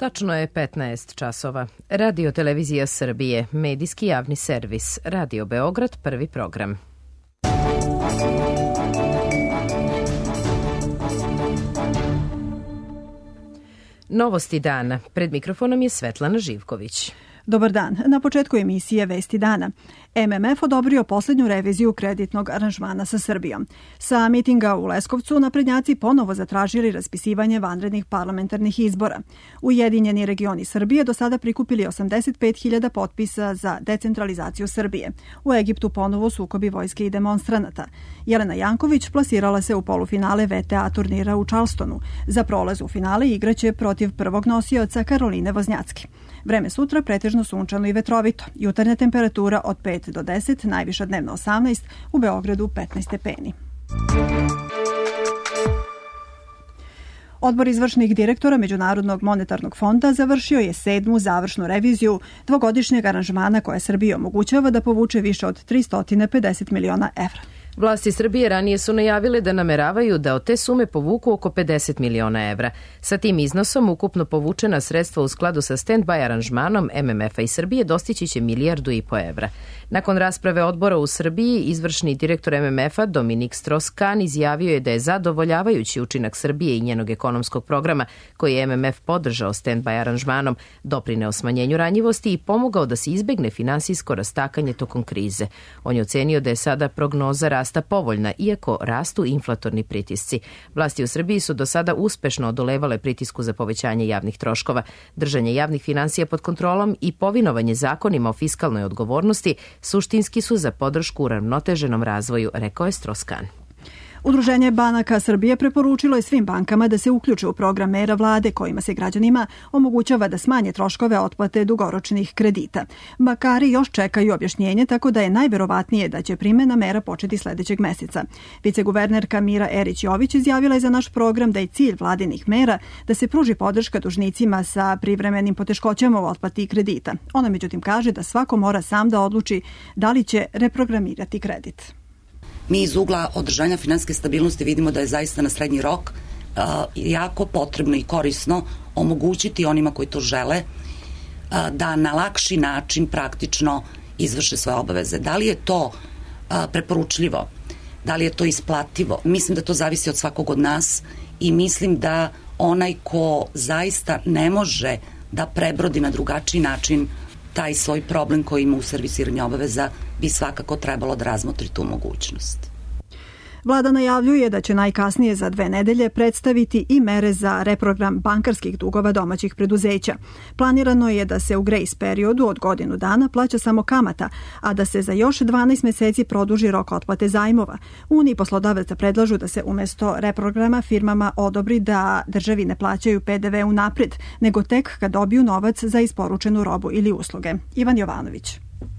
Tačno je 15 časova. Radio Televizija Srbije, medijski javni servis, Radio Beograd, prvi program. Novosti dana. Pred mikrofonom je Svetlana Živković. Dobar dan. Na početku emisije Vesti dana. MMF odobrio poslednju reviziju kreditnog aranžmana sa Srbijom. Sa mitinga u Leskovcu naprednjaci ponovo zatražili raspisivanje vanrednih parlamentarnih izbora. Ujedinjeni regioni Srbije do sada prikupili 85.000 potpisa za decentralizaciju Srbije. U Egiptu ponovo sukobi vojske i demonstranata. Jelena Janković plasirala se u polufinale VTA turnira u Charlestonu. Za prolaz u finale igraće protiv prvog nosioca Karoline Voznjacki. Vreme sutra pretežno sunčano i vetrovito. Jutarnja temperatura od 5 do 10, najviša dnevno 18, u Beogradu 15 stepeni. Odbor izvršnih direktora Međunarodnog monetarnog fonda završio je 7. završnu reviziju dvogodišnjeg aranžmana koja Srbiji omogućava da povuče više od 350 miliona evra. Vlasti Srbije ranije su najavile da nameravaju da od te sume povuku oko 50 miliona evra. Sa tim iznosom ukupno povučena sredstva u skladu sa stand-by aranžmanom MMF-a i Srbije dostići će 1,5 milijardu evra. Nakon rasprave odbora u Srbiji, izvršni direktor MMF-a Dominik Strauss-Kahn izjavio je da je zadovoljavajući učinak Srbije i njenog ekonomskog programa koji je MMF podržao stand-by aranžmanom, doprineo smanjenju ranjivosti i pomogao da se izbegne finansijsko rastakanje tokom krize. On je ocenio da je sada prognoza rasta povoljna, iako rastu inflatorni pritisci. Vlasti u Srbiji su do sada uspešno odolevale pritisku za povećanje javnih troškova, držanje javnih finansija pod kontrolom i povinovanje zakonima o fiskalnoj odgovornosti suštinski su za podršku uravnoteženom razvoju, rekao je Strauss-Kahn. Udruženje banaka Srbije preporučilo je svim bankama da se uključe u program mera vlade kojima se građanima omogućava da smanje troškove otplate dugoročnih kredita. Bankari još čekaju objašnjenje, tako da je najverovatnije da će primena mera početi sledećeg meseca. Viceguvernerka Mira Erić-Jović izjavila je za naš program da je cilj vladinih mera da se pruži podrška dužnicima sa privremenim poteškoćama u otplati kredita. Ona međutim kaže da svako mora sam da odluči da li će reprogramirati kredit. Mi iz ugla održanja finansijske stabilnosti vidimo da je zaista na srednji rok jako potrebno i korisno omogućiti onima koji to žele da na lakši način praktično izvrše svoje obaveze. Da li je to preporučljivo? Da li je to isplativo? Mislim da to zavisi od svakog od nas i mislim da onaj ko zaista ne može da prebrodi na drugačiji način taj svoj problem koji ima u servisiranju obaveza bi svakako trebalo da razmotri tu mogućnost. Vlada najavljuje da će najkasnije za 2 nedelje predstaviti i mere za reprogram bankarskih dugova domaćih preduzeća. Planirano je da se u grejs periodu od godinu dana plaća samo kamata, a da se za još 12 meseci produži rok otplate zajmova. Uniji poslodavaca predlažu da se umesto reprograma firmama odobri da državi ne plaćaju PDV unapred, nego tek kad dobiju novac za isporučenu robu ili usluge. Ivan Jovanović.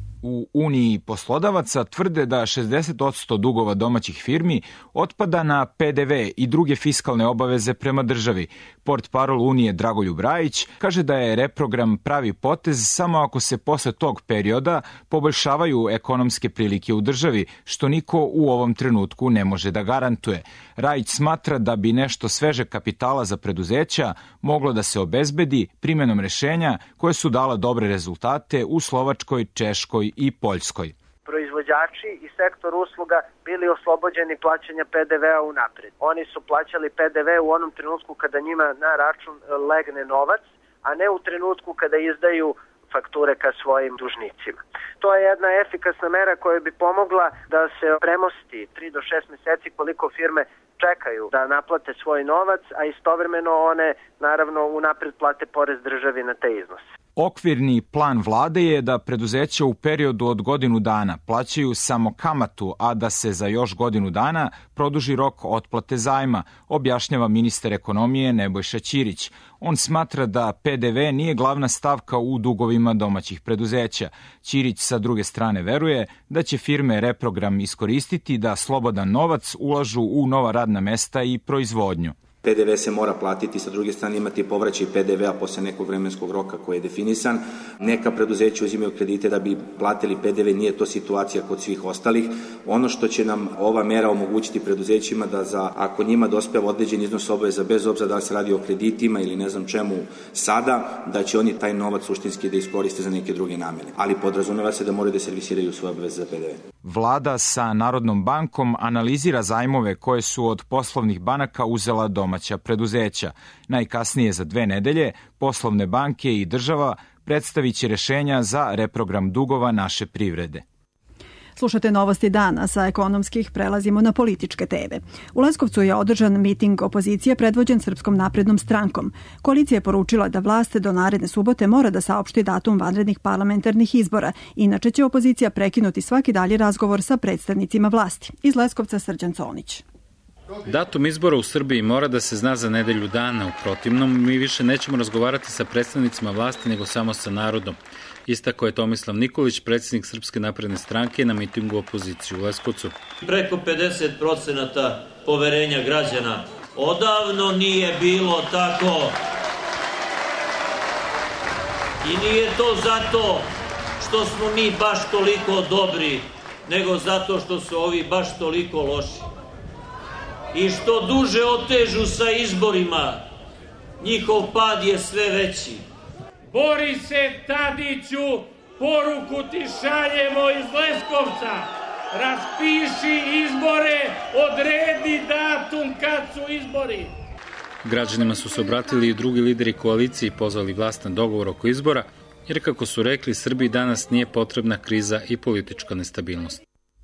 U Uniji poslodavaca tvrde da 60% dugova domaćih firmi otpada na PDV i druge fiskalne obaveze prema državi. Portparol Unije Dragoljub Rajić kaže da je reprogram pravi potez samo ako se posle tog perioda poboljšavaju ekonomske prilike u državi, što niko u ovom trenutku ne može da garantuje. Rajić smatra da bi nešto sveže kapitala za preduzeća moglo da se obezbedi primenom rešenja koje su dala dobre rezultate u Slovačkoj, Češkoj i Poljskoj. Proizvođači i sektor usluga bili oslobođeni plaćanja PDV-a unapred. Oni su plaćali PDV u onom trenutku kada njima na račun legne novac, a ne u trenutku kada izdaju fakture ka svojim dužnicima. To je jedna efikasna mera koja bi pomogla da se premosti 3 do 6 meseci koliko firme čekaju da naplate svoj novac, a istovremeno one naravno unapred plate porez državi na te iznose. Okvirni plan vlade je da preduzeća u periodu od godinu dana plaćaju samo kamatu, a da se za još godinu dana produži rok otplate zajma, objašnjava ministar ekonomije Nebojša Ćirić. On smatra da PDV nije glavna stavka u dugovima domaćih preduzeća. Ćirić sa druge strane veruje da će firme reprogram iskoristiti da slobodan novac ulažu u nova radna mesta i proizvodnju. PDV se mora platiti, sa druge strane imati povraćaj PDV-a posle nekog vremenskog roka koji je definisan. Neka preduzeća uzimaju kredite da bi platili PDV, nije to situacija kod svih ostalih. Ono što će nam ova mera omogućiti preduzećima da ako njima dospeva određen iznos obaveza, bez obzira da li se radi o kreditima ili ne znam čemu sada, da će oni taj novac suštinski da iskoriste za neke druge namene. Ali podrazumeva se da moraju da servisiraju svoje obaveze za PDV. Vlada sa Narodnom bankom analizira zajmove koje su od poslovnih banaka uzela domaća preduzeća. Najkasnije za 2 nedelje poslovne banke i država predstavit će rešenja za reprogram dugova naše privrede. Slušate Novosti dana, sa ekonomskih prelazimo na političke teme. U Leskovcu je održan miting opozicije predvođen Srpskom naprednom strankom. Koalicija je poručila da vlast do naredne subote mora da saopšti datum vanrednih parlamentarnih izbora, inače će opozicija prekinuti svaki dalji razgovor sa predstavnicima vlasti. Iz Leskovca Srđan Conić. Datum izbora u Srbiji mora da se zna za nedelju dana, u protivnom mi više nećemo razgovarati sa predstavnicima vlasti nego samo sa narodom. Istako je Tomislav Nikolić, predsjednik Srpske napredne stranke, na mitingu opozicije u Leskovcu. Preko 50% poverenja građana. Odavno nije bilo tako. I nije to zato što smo mi baš toliko dobri, nego zato što su ovi baš toliko loši. I što duže otežu sa izborima, njihov pad je sve veći. Borise Tadiću, poruku ti šaljemo iz Leskovca. Raspiši izbore, odredi datum kad su izbori. Građanima su se obratili i drugi lideri koalicije i pozvali vlast na dogovor oko izbora, jer kako su rekli, Srbiji danas nije potrebna kriza i politička nestabilnost.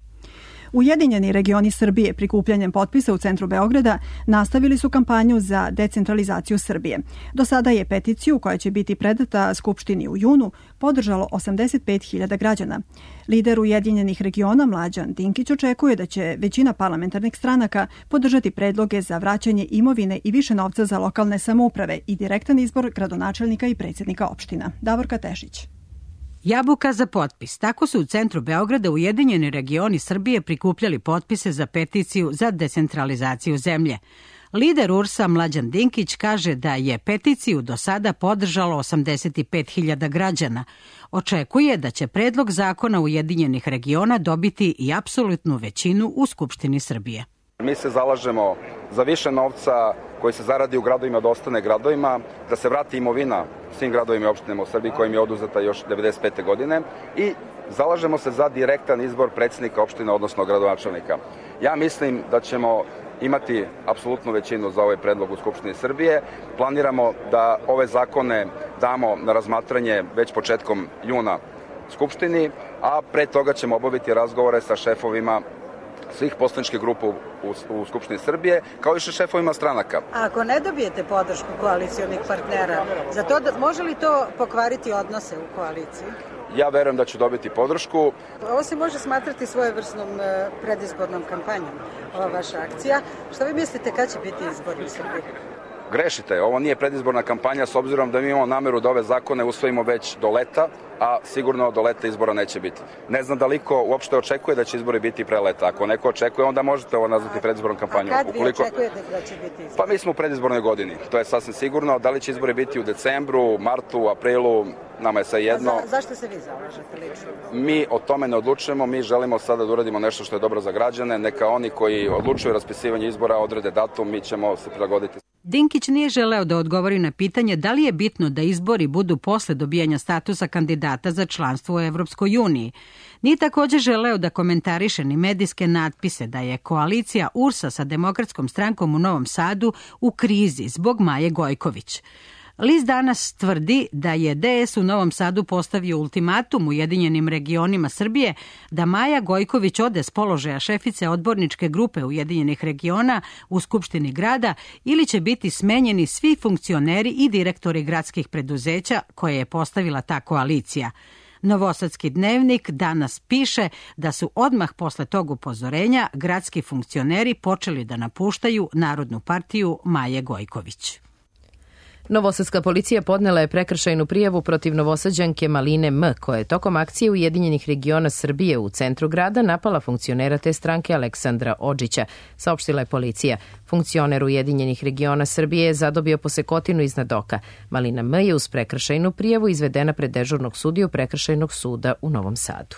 Ujedinjeni regioni Srbije prikupljanjem potpisa u centru Beograda nastavili su kampanju za decentralizaciju Srbije. Do sada je peticiju, koja će biti predata Skupštini u junu, podržalo 85.000 građana. Lider Ujedinjenih regiona Mlađan Dinkić očekuje da će većina parlamentarnih stranaka podržati predloge za vraćanje imovine i više novca za lokalne samouprave i direktan izbor gradonačelnika i predsjednika opština. Davorka Tešić. Jabuka za potpis. Tako su u centru Beograda Ujedinjeni regioni Srbije prikupljali potpise za peticiju za decentralizaciju zemlje. Lider URS-a Mlađan Dinkić kaže da je peticiju do sada podržalo 85.000 građana. Očekuje da će predlog zakona Ujedinjenih regiona dobiti i apsolutnu većinu u Skupštini Srbije. Mi se zalažemo za više novca koji se zaradi u gradovima da ostane gradovima, da se vrati imovina svim gradovima i opštinama u Srbiji kojim je oduzeta još 1995. godine i zalažemo se za direktan izbor predsjednika opština, odnosno gradonačelnika. Ja mislim da ćemo imati apsolutnu većinu za ovaj predlog u Skupštini Srbije. Planiramo da ove zakone damo na razmatranje već početkom juna Skupštini, a pre toga ćemo obaviti razgovore sa šefovima svih poslaničkih grupa u Skupštini Srbije, kao i sa šefovima stranaka. A ako ne dobijete podršku koalicionih partnera, za to može li to pokvariti odnose u koaliciji? Ja verujem da ću dobiti podršku. Ovo se može smatrati svojevrsnom predizbornom kampanjom, ova vaša akcija. Šta vi mislite kad će biti izbori u Srbiji? Grešite, ovo nije predizborna kampanja s obzirom da mi imamo nameru da ove zakone usvojimo već do leta, a sigurno do leta izbora neće biti. Ne znam da li ko uopšte očekuje da će izbori biti pre leta. Ako neko očekuje, onda možete ovo nazvati predizbornom kampanjom. A kad vi očekujete da će biti izbori? Pa mi smo u predizbornoj godini, to je sasvim sigurno. Da li će izbori biti u decembru, martu, aprilu, nama je sve jedno. Zašto se vi zalažete lično? Mi o tome ne odlučujemo, mi želimo sada da uradimo nešto što je dobro za građane. Neka oni koji odlučuju raspisivanje izbora odrede datum, mi ćemo se prilagoditi. Dinkić nije želeo da odgovori na pitanje da li je bitno da izbori budu posle dobijanja statusa kandidata za članstvo u Evropskoj uniji. Nije također želeo da komentariše ni medijske natpise da je koalicija URS-a sa Demokratskom strankom u Novom Sadu u krizi zbog Maje Gojković. List danas tvrdi da je DS u Novom Sadu postavio ultimatum Ujedinjenim regionima Srbije da Maja Gojković ode s položaja šefice odborničke grupe Ujedinjenih regiona u Skupštini grada ili će biti smenjeni svi funkcioneri i direktori gradskih preduzeća koje je postavila ta koalicija. Novosadski dnevnik danas piše da su odmah posle tog upozorenja gradski funkcioneri počeli da napuštaju Narodnu partiju Maje Gojković. Novosadska policija podnela je prekršajnu prijavu protiv Novosađanke Maline M, koja je tokom akcije Ujedinjenih regiona Srbije u centru grada napala funkcionera te stranke Aleksandra Odžića, saopštila je policija. Funkcioner Ujedinjenih regiona Srbije je zadobio posekotinu iznad oka. Malina M je uz prekršajnu prijavu izvedena pred dežurnog sudiju Prekršajnog suda u Novom Sadu.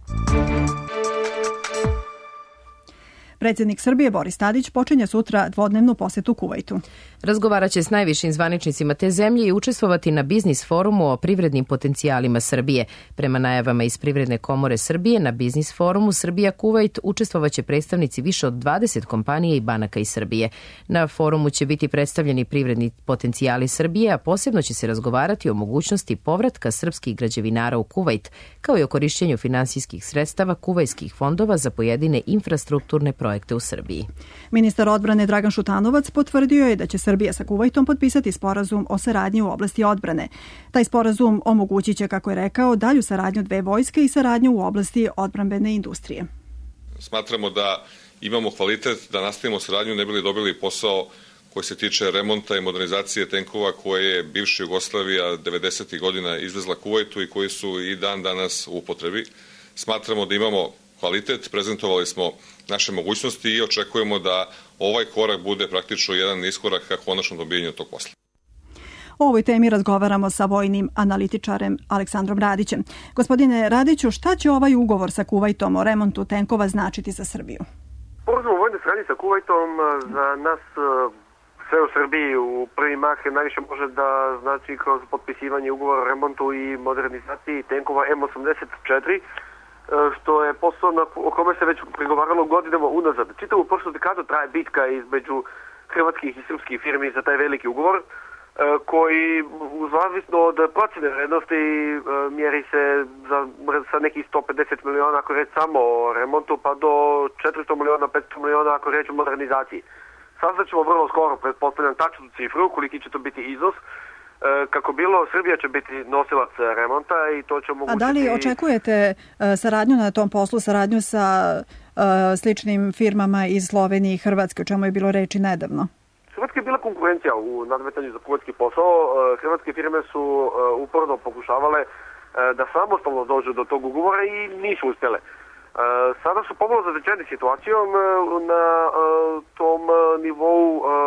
Predsjednik Srbije Boris Tadić počinje sutra dvodnevnu posetu Kuvajtu. Razgovaraće s najvišim zvaničnicima te zemlje i učestvovati na biznis forumu o privrednim potencijalima Srbije. Prema najavama iz Privredne komore Srbije, na biznis forumu Srbija-Kuvajt učestvovaće predstavnici više od 20 kompanija i banaka iz Srbije. Na forumu će biti predstavljeni privredni potencijali Srbije, a posebno će se razgovarati o mogućnosti povratka srpskih građevinara u Kuvajt, kao i o korišćenju finansijskih sredstava kuvajskih fondova za pojedine infrastrukturne projekte u Srbiji. Ministar odbrane Dragan Šutanovac potvrdio je da će Srbija sa Kuvajtom potpisati sporazum o saradnji u oblasti odbrane. Taj sporazum omogućit će, kako je rekao, dalju saradnju dve vojske i saradnju u oblasti odbrambene industrije. Smatramo da imamo kvalitet da nastavimo saradnju, ne bili dobili posao koji se tiče remonta i modernizacije tenkova koje je bivša Jugoslavija 90. godina izvezla Kuvajtu i koji su i dan danas u upotrebi. Smatramo da imamo kvalitet, prezentovali smo naše mogućnosti i očekujemo da ovaj korak bude praktično jedan iskorak ka konačnom dobijanju tog posla. O ovoj temi razgovaramo sa vojnim analitičarem Aleksandrom Radićem. Gospodine Radiću, šta će ovaj ugovor sa Kuvajtom o remontu tenkova značiti za Srbiju? Sporazum o vojnoj saradnji sa Kuvajtom za nas sve u Srbiji u prvi mah najviše može da znači kroz potpisivanje ugovora o remontu i modernizaciji tenkova M84, što je posao o kome se već pregovaralo godinama unazad. Čitavu prošlu dekadu traje bitka između hrvatskih i srpskih firmi za taj veliki ugovor, koji zavisno od procene vrednosti mjeri se sa nekih 150 miliona ako reći samo o remontu, pa do 400 miliona, 500 miliona ako reći o modernizaciji. Saznaćemo vrlo skoro, pretpostavljam tačnu cifru, koliki će to biti iznos. Kako bilo, Srbija će biti nosilac remonta i to će omogućiti... A da li očekujete saradnju na tom poslu, saradnju sa sličnim firmama iz Slovenije i Hrvatske, o čemu je bilo reči nedavno? Hrvatska je bila konkurencija u nadmetanju za kuvajtski posao. Hrvatske firme su uporno pokušavale da samostalno dođu do tog ugovora i nisu uspjele. Sada su pomalo zatečeni situacijom na tom nivou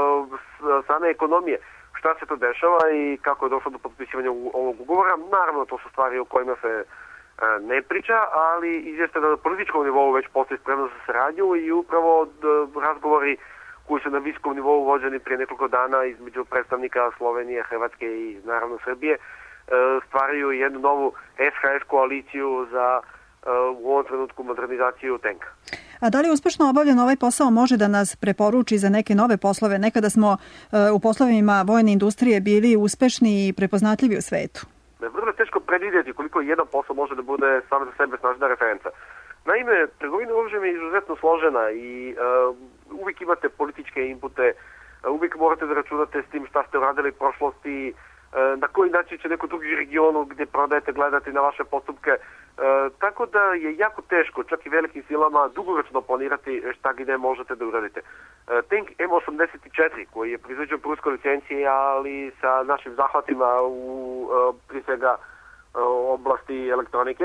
same ekonomije. Šta se to dešava i kako je došlo do potpisivanja ovog ugovora. Naravno, to su stvari o kojima se ne priča, ali izvijeste da na političkom nivou već postoji spremnost za saradnju i upravo razgovori koji su na visokom nivou vođeni prije nekoliko dana između predstavnika Slovenije, Hrvatske i naravno Srbije stvaraju jednu novu SHS koaliciju za u ovom trenutku modernizaciju tenka. A da li uspešno obavljen ovaj posao može da nas preporuči za neke nove poslove? Nekada smo u poslovima vojne industrije bili uspešni i prepoznatljivi u svetu. Vrlo je teško predvidjeti koliko jedan posao može da bude sam za sebe snažna referenca. Naime, trgovina oružjem je izuzetno složena i uvijek imate političke inpute, uvijek morate da računate s tim šta ste uradili u prošlosti, na koji način će neko drugi regionu gdje prodajete gledati na vaše postupke. Tako da je jako teško, čak i velikim silama, dugoročno planirati šta gdje možete da uradite. Tank M84, koji je proizvođen po ruskoj licenciji, ali sa našim zahvatima u prije svega oblasti elektronike,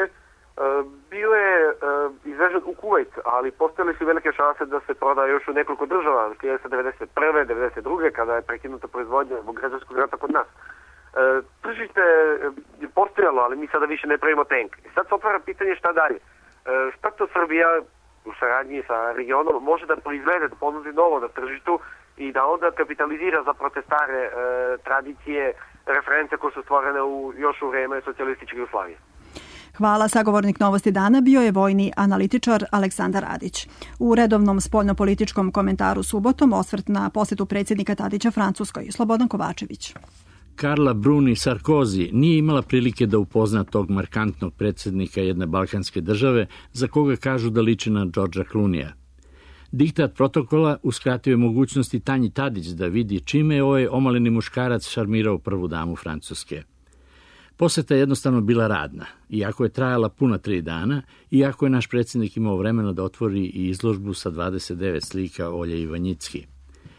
bio je izvežen u Kuvajt, ali postojale su velike šanse da se proda još u nekoliko država, 1991. 1992. kada je prekinuta proizvodnja zbog građanskog rata kod nas. Tržište je postojalo, ali mi sada više ne pravimo tank. I sad se otvara pitanje šta dalje. Šta to Srbija u saradnji sa regionom može da proizvede, da ponudi novo na tržištu i da onda kapitalizira za protestare tradicije, reference koje su stvorene još u vreme socijalističke Jugoslavije. Hvala. Sagovornik Novosti dana bio je vojni analitičar Aleksandar Radić. U redovnom spoljnopolitičkom komentaru subotom osvrt na posetu predsjednika Tadića Francuskoj. Slobodan Kovačević. Carla Bruni Sarkozy nije imala prilike da upozna tog markantnog predsjednika jedne balkanske države za koga kažu da liči na Georgea Clooneyja. Diktat protokola uskratio je mogućnosti Tanji Tadić da vidi čime je ovaj omaleni muškarac šarmirao prvu damu Francuske. Poseta je jednostavno bila radna, iako je trajala puna 3 dana, iako je naš predsjednik imao vremena da otvori i izložbu sa 29 slika Olje Ivanjicki.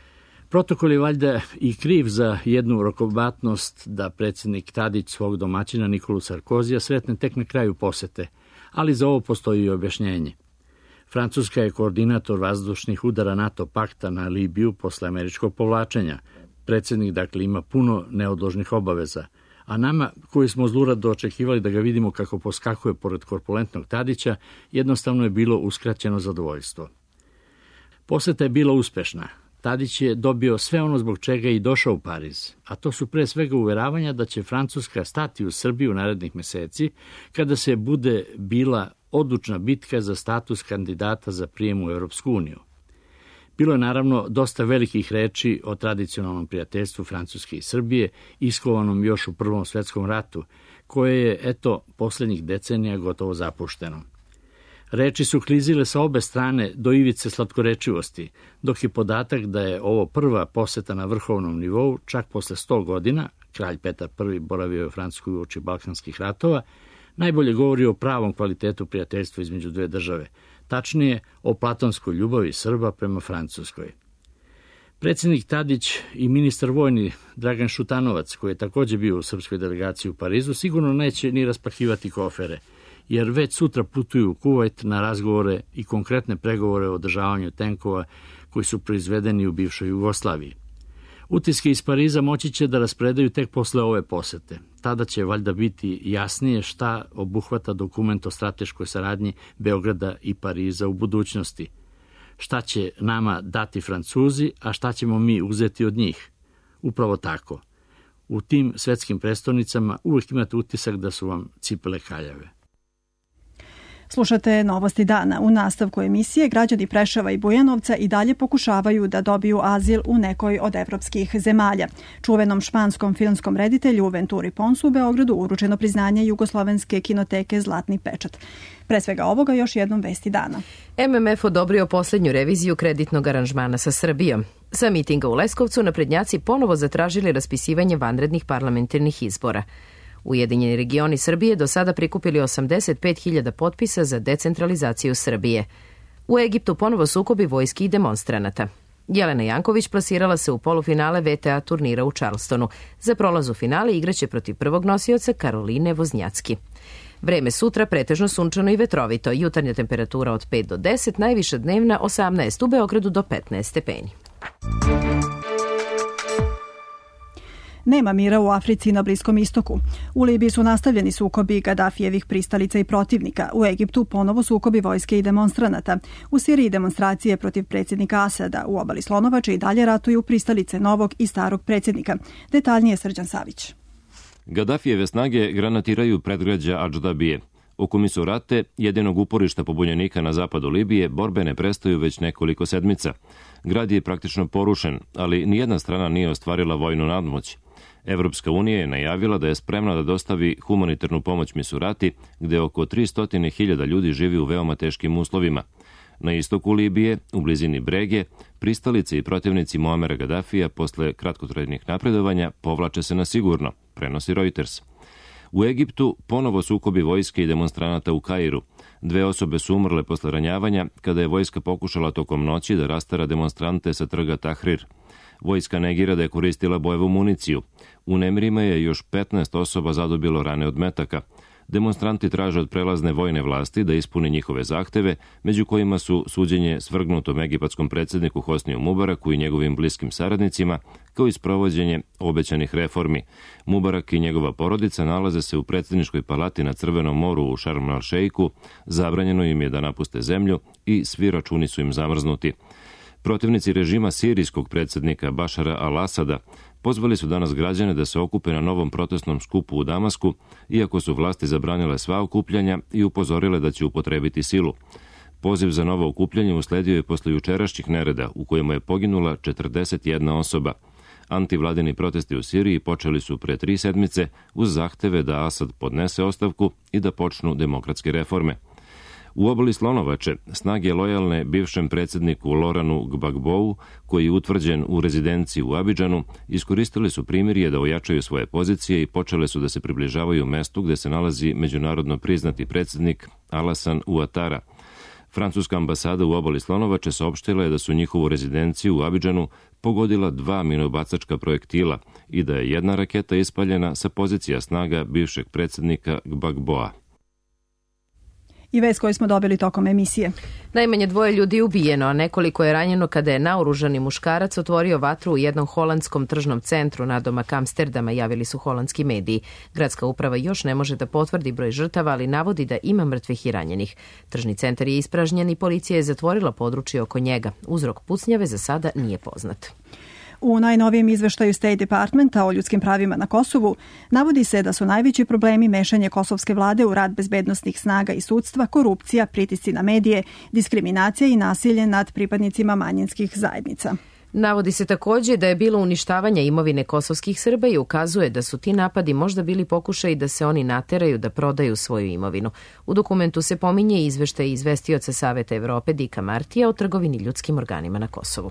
Protokol je valjda i kriv za jednu rokobatnost da predsjednik Tadić svog domaćina Nikolu Sarkozija sretne tek na kraju posete, ali za ovo postoji i objašnjenje. Francuska je koordinator vazdušnih udara NATO pakta na Libiju posle američkog povlačenja. Predsjednik, dakle, ima puno neodložnih obaveza, a nama, koji smo zlurado očekivali da ga vidimo kako poskakuje pored korpulentnog Tadića, jednostavno je bilo uskraćeno zadovoljstvo. Poseta je bila uspešna. Tadić je dobio sve ono zbog čega je i došao u Pariz, a to su pre svega uveravanja da će Francuska stati u Srbiju narednih meseci, kada se bude bila odlučna bitka za status kandidata za prijem u Europsku uniju. Bilo je naravno dosta velikih reči o tradicionalnom prijateljstvu Francuske i Srbije, iskovanom još u Prvom svetskom ratu, koje je, eto, poslednjih decenija gotovo zapušteno. Reči su klizile sa obe strane do ivice slatkorečivosti, dok je podatak da je ovo prva poseta na vrhovnom nivou, čak posle 100 godina, kralj Petar I boravio je u Francuskoj uoči balkanskih ratova, najbolje govori o pravom kvalitetu prijateljstva između dve države, tačnije o platonskoj ljubavi Srba prema Francuskoj. Predsjednik Tadić i ministar vojni Dragan Šutanovac, koji je također bio u srpskoj delegaciji u Parizu, sigurno neće ni raspakivati kofere, jer već sutra putuju u Kuvajt na razgovore i konkretne pregovore o održavanju tenkova koji su proizvedeni u bivšoj Jugoslaviji. Utiske iz Pariza moći će da raspredaju tek posle ove posete. Tada će valjda biti jasnije šta obuhvata dokument o strateškoj saradnji Beograda i Pariza u budućnosti. Šta će nama dati Francuzi, a šta ćemo mi uzeti od njih. Upravo tako. U tim svetskim prestonicama uvijek imate utisak da su vam cipele kaljave. Slušate Novosti dana. U nastavku emisije građani Preševa i Bujanovca i dalje pokušavaju da dobiju azil u nekoj od evropskih zemalja. Čuvenom španskom filmskom reditelju Venturi Ponsu u Beogradu uručeno priznanje Jugoslovenske kinoteke Zlatni pečat. Pre svega ovoga još jednom vesti dana. MMF odobrio poslednju reviziju kreditnog aranžmana sa Srbijom. Sa mitinga u Leskovcu naprednjaci ponovo zatražili raspisivanje vanrednih parlamentarnih izbora. Ujedinjeni regioni Srbije do sada prikupili 85.000 potpisa za decentralizaciju Srbije. U Egiptu ponovo sukobi vojski i demonstranata. Jelena Janković plasirala se u polufinale VTA turnira u Charlestonu. Za prolaz u finale igraće protiv prvog nosioca Karoline Voznjacki. Vreme sutra pretežno sunčano i vetrovito. Jutarnja temperatura od 5 do 10, najviša dnevna 18, u Beogradu do 15 stepeni. Nema mira u Africi i na Bliskom istoku. U Libiji su nastavljeni sukobi Gadafijevih pristalica i protivnika. U Egiptu ponovo sukobi vojske i demonstranata. U Siriji demonstracije protiv predsjednika Asada. U obali Slonovače i dalje ratuju pristalice novog i starog predsjednika. Detaljnije Srđan Savić. Gadafijeve snage granatiraju predgrađa Adždabije. Oko Misurate, jedinog uporišta pobunjenika na zapadu Libije, borbe ne prestaju već nekoliko sedmica. Grad je praktično porušen, ali nijedna strana nije ostvarila vojnu nadmoć. Evropska unija je najavila da je spremna da dostavi humanitarnu pomoć Misurati, gde oko 300.000 ljudi živi u veoma teškim uslovima. Na istoku Libije, u blizini Brege, pristalice i protivnici Muamera Gadafija posle kratkotrajnih napredovanja povlače se na sigurno, prenosi Reuters. U Egiptu ponovo sukobi vojske i demonstranata u Kairu. 2 osobe su umrle posle ranjavanja kada je vojska pokušala tokom noći da rastara demonstrante sa trga Tahrir. Vojska negira da je koristila bojevu municiju. U nemirima je još 15 osoba zadobilo rane od metaka. Demonstranti traže od prelazne vojne vlasti da ispuni njihove zahteve, među kojima su suđenje svrgnutom egipatskom predsjedniku Hosniju Mubaraku i njegovim bliskim saradnicima, kao i sprovođenje obećanih reformi. Mubarak i njegova porodica nalaze se u predsjedničkoj palati na Crvenom moru u Šarm el-Šeiku, zabranjeno im je da napuste zemlju i svi računi su im zamrznuti. Protivnici režima sirijskog predsjednika Bašara al-Asada pozvali su danas građane da se okupe na novom protestnom skupu u Damasku, iako su vlasti zabranile sva okupljanja i upozorile da će upotrebiti silu. Poziv za novo okupljanje usledio je posle jučerašnjih nereda u kojima je poginula 41 osoba. Antivladini protesti u Siriji počeli su pre 3 sedmice uz zahteve da Asad podnese ostavku i da počnu demokratske reforme. U obali Slonovače, snage lojalne bivšem predsjedniku Loranu Gbagbou, koji je utvrđen u rezidenciji u Abidžanu, iskoristili su primirje da ojačaju svoje pozicije i počele su da se približavaju mestu gde se nalazi međunarodno priznati predsjednik Alasan Ouattara. Francuska ambasada u obali Slonovače saopštila je da su njihovu rezidenciju u Abidžanu pogodila 2 minobacačka projektila i da je jedna raketa ispaljena sa pozicija snaga bivšeg predsjednika Gbagboa. I vest koju smo dobili tokom emisije. Najmanje 2 ljudi ubijeno, a nekoliko je ranjeno kada je naoružani muškarac otvorio vatru u jednom holandskom tržnom centru nadomak Amsterdama, javili su holandski mediji. Gradska uprava još ne može da potvrdi broj žrtava, ali navodi da ima mrtvih i ranjenih. Tržni centar je ispražnjen i policija je zatvorila područje oko njega. Uzrok pucnjave za sada nije poznat. U najnovijem izveštaju State Departmenta o ljudskim pravima na Kosovu navodi se da su najveći problemi mešanje kosovske vlade u rad bezbednosnih snaga i sudstva, korupcija, pritisci na medije, diskriminacija i nasilje nad pripadnicima manjinskih zajednica. Navodi se takođe da je bilo uništavanje imovine kosovskih Srba i ukazuje da su ti napadi možda bili pokušaj da se oni nateraju da prodaju svoju imovinu. U dokumentu se pominje izveštaj izvestioca Saveta Evrope Dika Martija o trgovini ljudskim organima na Kosovu.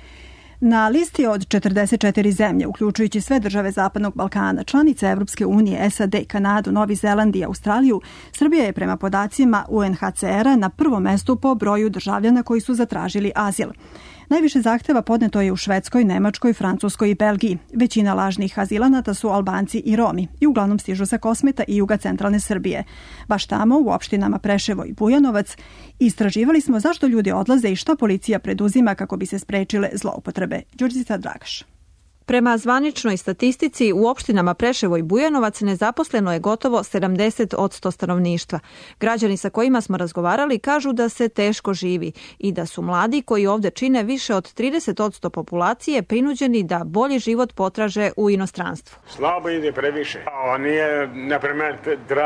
Na listi od 44 zemlje, uključujući sve države Zapadnog Balkana, članice Evropske unije, SAD, Kanadu, Novi Zeland i Australiju, Srbija je prema podacima UNHCR-a na prvom mestu po broju državljana koji su zatražili azil. Najviše zahteva podneto je u Švedskoj, Nemačkoj, Francuskoj i Belgiji. Većina lažnih azilanata su Albanci i Romi i uglavnom stižu sa Kosmeta i juga centralne Srbije. Baš tamo, u opštinama Preševo i Bujanovac, istraživali smo zašto ljudi odlaze i šta policija preduzima kako bi se sprečile zloupotrebe. Đurđica Dragaš. Prema zvaničnoj statistici, u opštinama Preševo i Bujanovac nezaposleno je gotovo 70% stanovništva. Građani sa kojima smo razgovarali kažu da se teško živi i da su mladi koji ovde čine više od 30% populacije prinuđeni da bolji život potraže u inostranstvu. Slabo ide previše. Oni je, na primjer,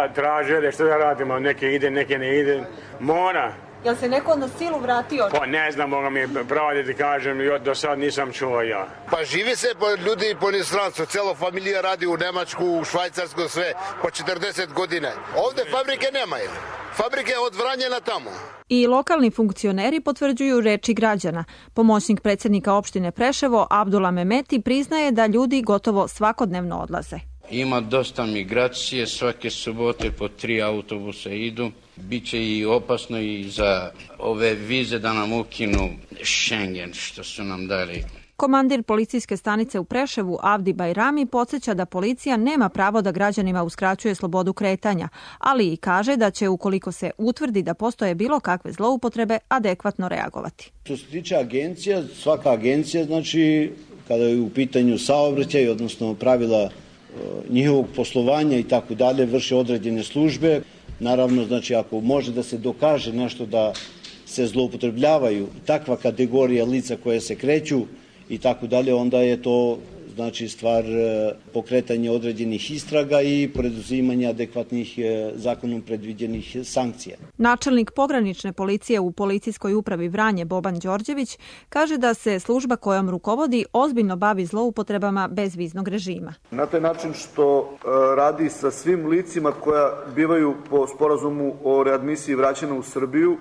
traže što da radimo, neke ide, neke ne ide. Mora. Jel se neko na silu vratio? Pa ne znam, moga mi pravdi ti kažem, do sad nisam čuo ja. Pa živi se ljudi po inostranstvu, celo familija radi u Nemačku, u Švajcarsku, sve, po 40 godina. Ovde fabrike nemaju. Fabrike od Vranja na tamo. I lokalni funkcioneri potvrđuju reči građana. Pomoćnik predsjednika opštine Preševo, Abdullah Mehmeti, priznaje da ljudi gotovo svakodnevno odlaze. Ima dosta migracije, svake subote po 3 autobusa idu. Biće i opasno i za ove vize da nam ukinu Schengen što su nam dali. Komandir policijske stanice u Preševu, Avdi Bajrami, podsjeća da policija nema pravo da građanima uskraćuje slobodu kretanja, ali i kaže da će, ukoliko se utvrdi da postoje bilo kakve zloupotrebe, adekvatno reagovati. Što se tiče agencija, svaka agencija, znači, kada je u pitanju saobraćaj, odnosno pravila njihovog poslovanja i tako dalje, vrše određene službe. Naravno, znači, ako može da se dokaže nešto da se zloupotrebljavaju takva kategorija lica koje se kreću i tako dalje, onda je to znači stvar pokretanja određenih istraga i preduzimanja adekvatnih zakonom predviđenih sankcija. Načelnik pogranične policije u policijskoj upravi Vranje Boban Đorđević kaže da se služba kojom rukovodi ozbiljno bavi zloupotrebama bezviznog režima. Na taj način što radi sa svim licima koja bivaju po sporazumu o readmisiji vraćena u Srbiju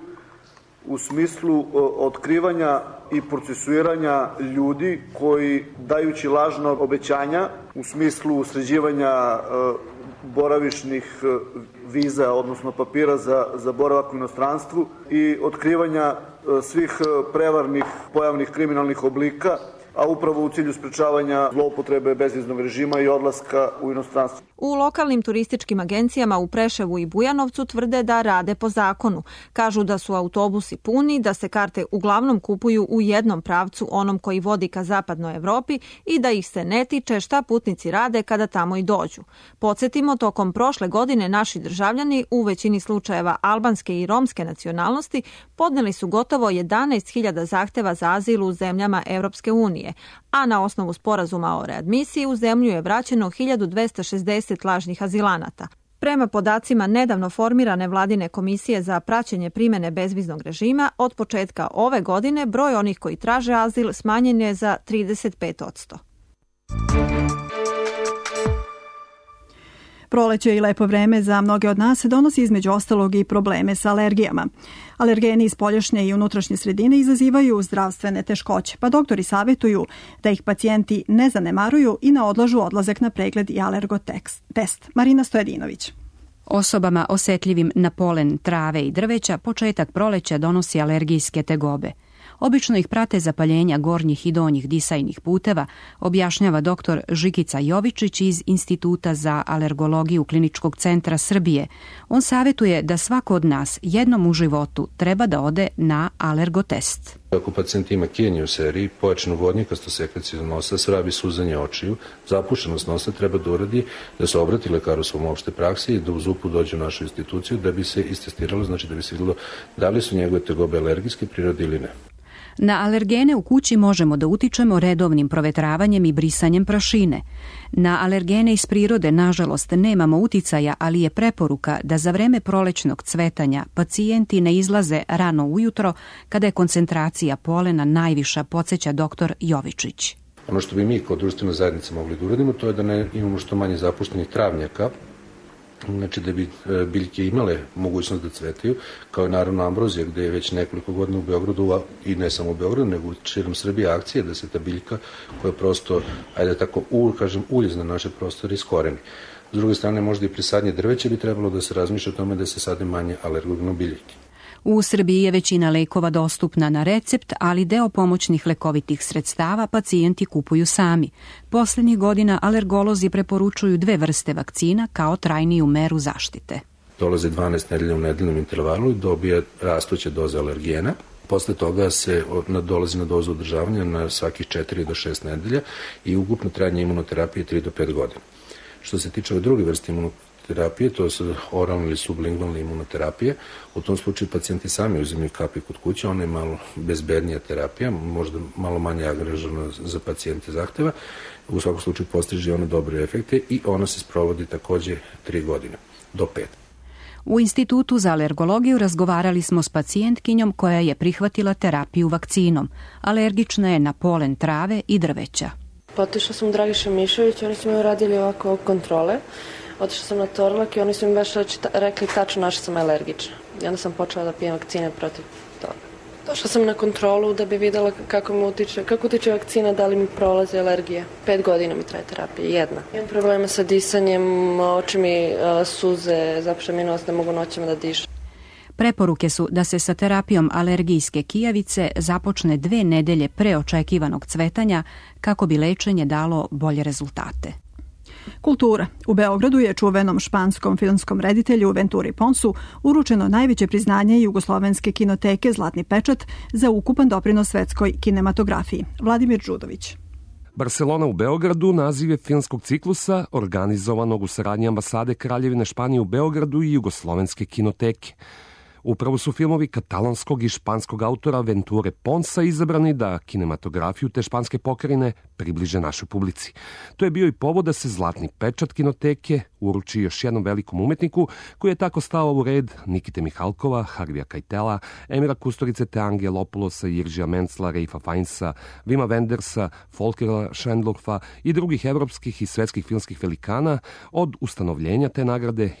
u smislu otkrivanja i procesuiranja ljudi koji, dajući lažna obećanja u smislu sređivanja boravišnih viza, odnosno papira za boravak u inostranstvu i otkrivanja svih prevarnih pojavnih kriminalnih oblika, a upravo u cilju sprečavanja zloupotrebe bezviznog režima i odlaska u inostranstvo. U lokalnim turističkim agencijama u Preševu i Bujanovcu tvrde da rade po zakonu. Kažu da su autobusi puni, da se karte uglavnom kupuju u jednom pravcu, onom koji vodi ka zapadnoj Evropi, i da ih se ne tiče šta putnici rade kada tamo i dođu. Podsjetimo, tokom prošle godine naši državljani, u većini slučajeva albanske i romske nacionalnosti, podneli su gotovo 11.000 zahteva za azil u zemljama Evropske unije, a na osnovu sporazuma o readmisiji u zemlju je vraćeno 1260 lažnih azilanata. Prema podacima nedavno formirane vladine komisije za praćenje primjene bezviznog režima, od početka ove godine broj onih koji traže azil smanjen je za 35%. Proleće i lepo vreme za mnoge od nas donosi između ostalog i probleme sa alergijama. Alergeni iz spoljašnje i unutrašnje sredine izazivaju zdravstvene teškoće, pa doktori savjetuju da ih pacijenti ne zanemaruju i ne odlažu odlazak na pregled i alergotest. Marina Stojadinović. Osobama osetljivim na polen trave i drveća početak proleća donosi alergijske tegobe. Obično ih prate zapaljenja gornjih i donjih disajnih puteva, objašnjava dr. Žikica Jovičić iz Instituta za alergologiju Kliničkog centra Srbije. On savjetuje da svako od nas jednom u životu treba da ode na alergotest. Ako pacijent ima kijenje u seriji, pojačanu vodnjakastu sekreciju nosa, svrabi suzanje očiju, zapušenost nosa treba da uradi, da se obrati lekaru svom opšte praksi i da uz upu dođe u našu instituciju da bi se istestiralo, znači da bi se vidjelo da li su njegove tegobe alergijske prirode ili ne. Na alergene u kući možemo da utičemo redovnim provetravanjem i brisanjem prašine. Na alergene iz prirode, nažalost, nemamo uticaja, ali je preporuka da za vreme prolećnog cvetanja pacijenti ne izlaze rano ujutro kada je koncentracija polena najviša, podsjeća dr. Jovičić. Ono što bi mi kao društvena zajednica mogli da uradimo, to je da ne imamo što manje zapuštenih travnjaka, znači da bi biljke imale mogućnost da cvetaju, kao i naravno ambrozija, gde je već nekoliko godina u Beogradu, i ne samo u Beogradu, nego u širom Srbije akcije da se ta biljka, koja prosto, ajde tako, uljez na naše prostore iskoreni. S druge strane, možda i pri sadnje drveća bi trebalo da se razmišlja o tome da se sade manje alergogeno biljke. U Srbiji je većina lekova dostupna na recept, ali deo pomoćnih lekovitih sredstava pacijenti kupuju sami. Poslednjih godina alergolozi preporučuju 2 vrste vakcina kao trajniju meru zaštite. Dolaze 12 nedelja u nedeljnom intervalu i dobije rastuće doze alergijena. Posle toga se dolazi na dozu održavanja na svakih 4 do 6 nedelja i ukupno trajanje imunoterapije 3 do 5 godina. Što se tiče ove druge vrste imunoterapije, to su oralne ili sublingualne imunoterapije. U tom slučaju pacijenti sami uzimaju kapi kod kuće, ona je malo bezbednija terapija, možda malo manje angažovana za pacijente zahteva. U svakom slučaju postiže ona dobre efekte i ona se sprovodi takođe 3 godine do 5. U Institutu za alergologiju razgovarali smo s pacijentkinjom koja je prihvatila terapiju vakcinom. Alergična je na polen trave i drveća. Otišla sam u Dragiša Mišović, oni su mi uradili ovako kontrole. Otišla sam na Torlak i oni su mi baš rekli tačno na što sam alergična. I onda sam počela da pijem vakcine protiv toga. Došla sam na kontrolu da bi videla kako utiče vakcina, da li mi prolaze alergije. 5 godina mi traje terapija, 1. Imam problema sa disanjem, oči mi suze, zapuša mi nos, ne mogu noćama da dišem. Preporuke su da se sa terapijom alergijske kijavice započne 2 nedelje pre očekivanog cvetanja kako bi lečenje dalo bolje rezultate. Kultura. U Beogradu je čuvenom španskom filmskom reditelju Venturi Ponsu uručeno najveće priznanje Jugoslovenske kinoteke Zlatni pečat za ukupan doprinos svetskoj kinematografiji. Vladimir Đudović. Barcelona u Beogradu naziv je filmskog ciklusa organizovanog u saradnji ambasade Kraljevine Španije u Beogradu i Jugoslovenske kinoteke. Upravo su filmovi katalonskog i španskog autora Venture Ponsa izabrani da kinematografiju te španske pokrajine približe našoj publici. To je bio i povod da se Zlatni pečat kinoteke uruči još jednom velikom umetniku koji je tako stao u red Nikite Mihalkova, Harvija Keitel, Emira Kusturice te Angelopulosa, Jiržija Mencla, Reifa Fainsa, Vima Wendersa, Folkera Schendlorfa i drugih evropskih i svetskih filmskih velikana od ustanovljenja te nagrade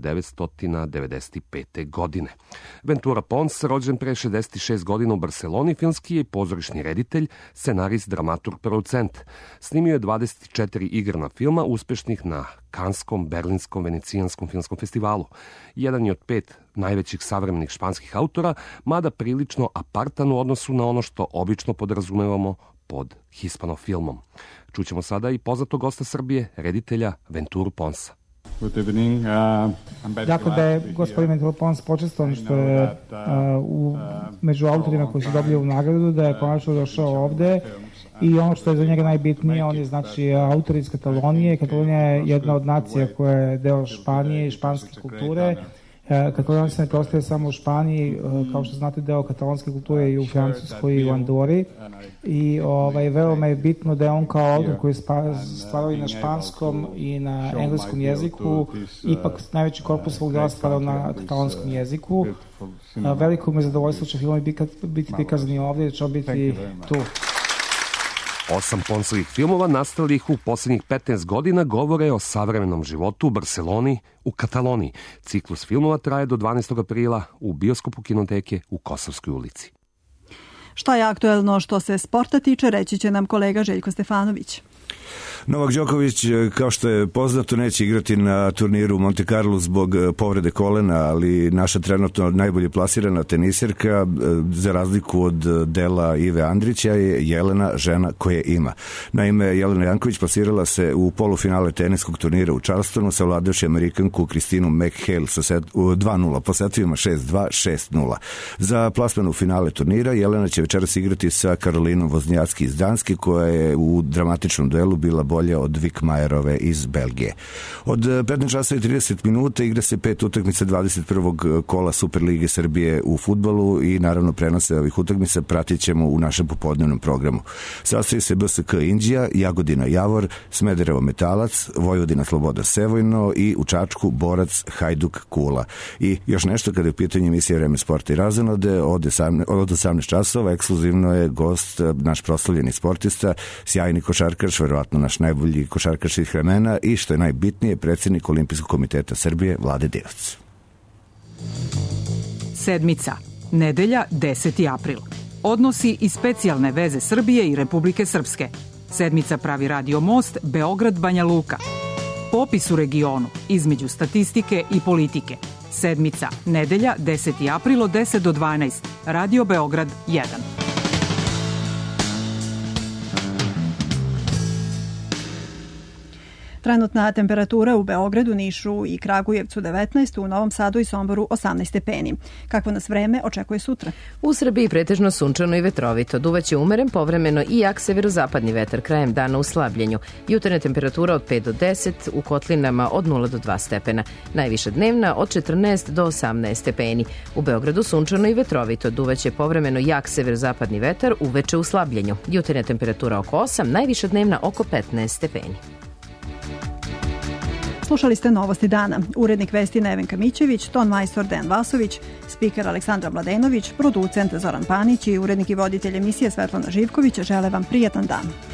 1995. godine. Ventura Pons, rođen pre 66 godina u Barceloni, filmski je pozorišni reditelj, scenarist, dramaturg, producent. Snimio je 24 igrana filma uspešnih na Kanskom, Berlinskom, Venecijanskom filmskom festivalu. Jedan je od 5 najvećih savremenih španskih autora, mada prilično apartan u odnosu na ono što obično podrazumevamo pod hispanofilmom. Čućemo sada i poznatog gosta Srbije, reditelja Venturu Ponsa. Dakle, da je gospodin Ventura Pons počestan što je među autorima koji su dobili ovu nagradu, da je konačno došao ovde i ono što je za njega najbitnije, on je znači autor iz Katalonije. Katalonija je jedna od nacija koja je deo Španije i španske kulture. Katalonija se ne prostaje samo u Španiji, kao što znate deo katalonske kulture i u Francuskoj i u Andori i veoma je bitno da je on kao autor koji stvarao i na španskom i na engleskom jeziku, ipak najveći korpus svog dela stvarao na katalonskom jeziku. Veliko mi je zadovoljstvo će filmovi biti prikazani ovdje, da će on biti tu. 8 Ponsovih filmova nastalih u posljednjih 15 godina govore o savremenom životu u Barceloni, u Kataloniji. Ciklus filmova traje do 12. aprila u bioskopu kinoteke u Kosovskoj ulici. Šta je aktuelno što se sporta tiče, reći će nam kolega Željko Stefanović. Novak Đoković, kao što je poznato, neće igrati na turniru u Monte Carlo zbog povrede kolena, ali naša trenutno najbolje plasirana tenisirka, za razliku od dela Ive Andrića, je Jelena žena koje ima. Naime, Jelena Janković plasirala se u polufinale teniskog turnira u Charlestonu, savladavši Amerikanku Kristinu McHale sa 2-0 po setovima 6-2, 6-0. Za plasman u finale turnira Jelena će večeras igrati sa Karolinom Voznjacki iz Danske, koja je u dramatičnom duelu bila bolje od Vikmajerove iz Belgije. Od 15 časova i 30 minuta igra se 5 utakmica 21. kola Superlige Srbije u fudbalu i naravno prenose ovih utakmica pratit ćemo u našem popodnevnom programu. Sastoji se BSK Inđija, Jagodina Javor, Smederevo Metalac, Vojvodina Sloboda Sevojno i u Čačku Borac Hajduk Kula. I još nešto kada je u pitanju emisija Vreme sporta i razonode, od 18 časova ekskluzivno je gost naš proslavljeni sportista, sjajni košarkaš, verovatno naš najbolji košarkaš svih vremena i što je najbitnije, predsjednik Olimpijskog komiteta Srbije Vlade Divac. Sedmica, nedelja 10. april. Odnosi i specijalne veze Srbije i Republike Srpske. Sedmica pravi radio most Beograd-Banja Luka. Popis u regionu, između statistike i politike. Sedmica, nedelja 10. april od 10 do 12. Radio Beograd 1. Trenutna temperatura u Beogradu, Nišu i Kragujevcu 19, u Novom Sadu i Somboru 18 stepeni. Kakvo nas vreme očekuje sutra? U Srbiji pretežno sunčano i vetrovito. Duvaće umeren, povremeno i jak severozapadni vetar krajem dana u slabljenju. Jutarnja temperatura od 5 do 10, u kotlinama od 0 do 2 stepena. Najviša dnevna od 14 do 18 stepeni. U Beogradu sunčano i vetrovito. Duvaće povremeno jak severozapadni vetar, uveče u slabljenju. Jutarnja temperatura oko 8, najviša dnevna oko 15 stepeni. Slušali ste Novosti dana. Urednik vesti Nevenka Mićević, ton majstor Dejan Vasović, spiker Aleksandra Mladenović, producent Zoran Panić i urednik i voditelj emisije Svetlana Živković žele vam prijatan dan.